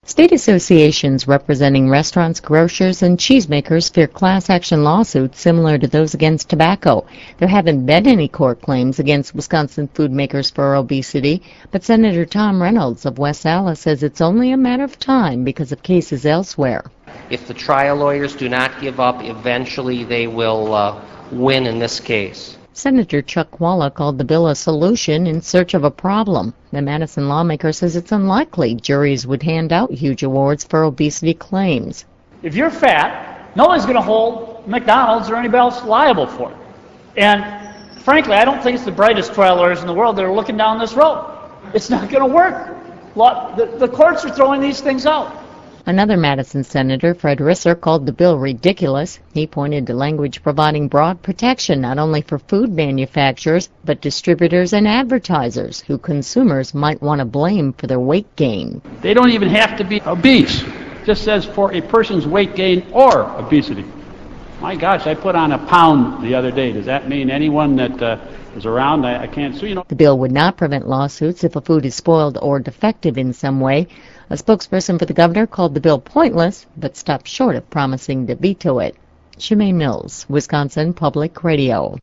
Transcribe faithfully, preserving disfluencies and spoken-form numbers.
State associations representing restaurants, grocers, and cheesemakers fear class action lawsuits similar to those against tobacco. There haven't been any court claims against Wisconsin food makers for obesity, but Senator Tom Reynolds of West Allis says it's only a matter of time because of cases elsewhere. If the trial lawyers do not give up, eventually they will uh, win in this case. Senator Chuck Walla called the bill a solution in search of a problem. The Madison lawmaker says it's unlikely juries would hand out huge awards for obesity claims. If you're fat, nobody's going to hold McDonald's or anybody else liable for it. And frankly, I don't think it's the brightest trial lawyers in the world that are looking down this road. It's not going to work. The, the courts are throwing these things out. Another Madison senator, Fred Risser, called the bill ridiculous. He pointed to language providing broad protection not only for food manufacturers, but distributors and advertisers who consumers might want to blame for their weight gain. They don't even have to be obese. It just says for a person's weight gain or obesity. My gosh, I put on a pound the other day. Does that mean anyone that uh, is around, I, I can't sue? You know. The bill would not prevent lawsuits if a food is spoiled or defective in some way. A spokesperson for the governor called the bill pointless, but stopped short of promising to veto it. Shemaine Mills, Wisconsin Public Radio.